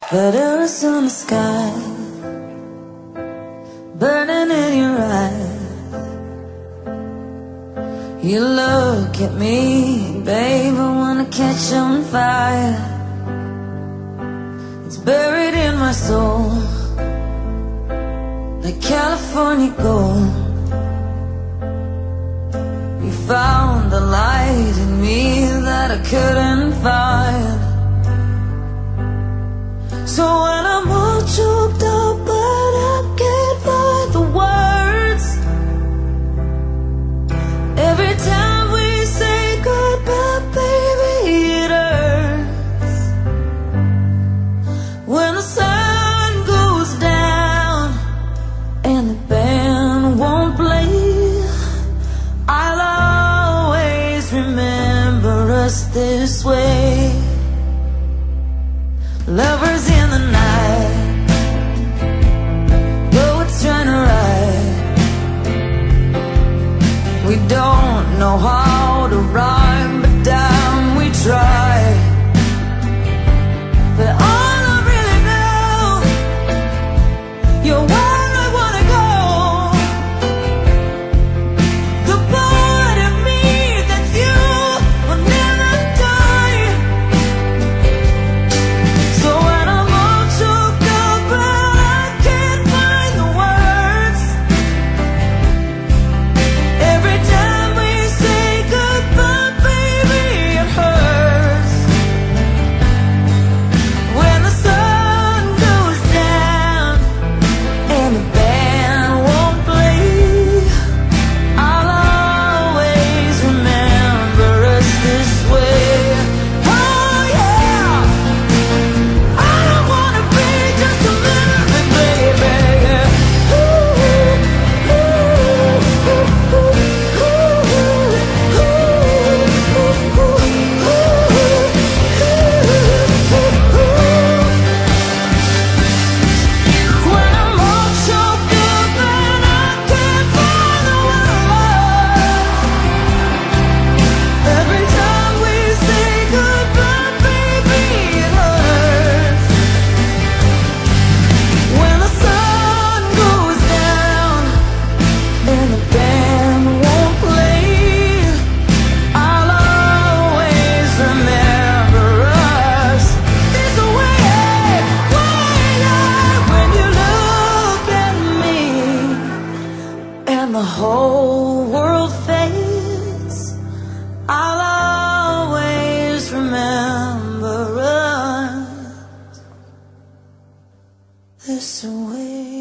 Letters on the sky, burning in your eyes. You look at me, babe, I wanna catch on fire. It's buried in my soul, like California gold. You found the light in me that I couldn't find. So when I'm all choked up but I can't find the words, every time we say goodbye, baby, it hurts. When the sun goes down and the band won't play, I'll always remember us this way. Lovers in the night, poets trying to write. We don't know how to rhyme, but damn, we try. But all I really know, you're where I wanna go. The part of me that's you will never die. So when I'm all choked up but I can't find the words, every time we say goodbye, baby, it hurts. When the sun goes down and the band won't play, I'll always remember us this way. Oh yeah, I don't wanna be just a memory, baby. When I'm all choked up and I can't find the words, every time we say goodbye, baby, it hurts. When the sun goes down and the band won't play, I'll always remember us this way. When you look at me and the whole world fades, I'll always remember us this way.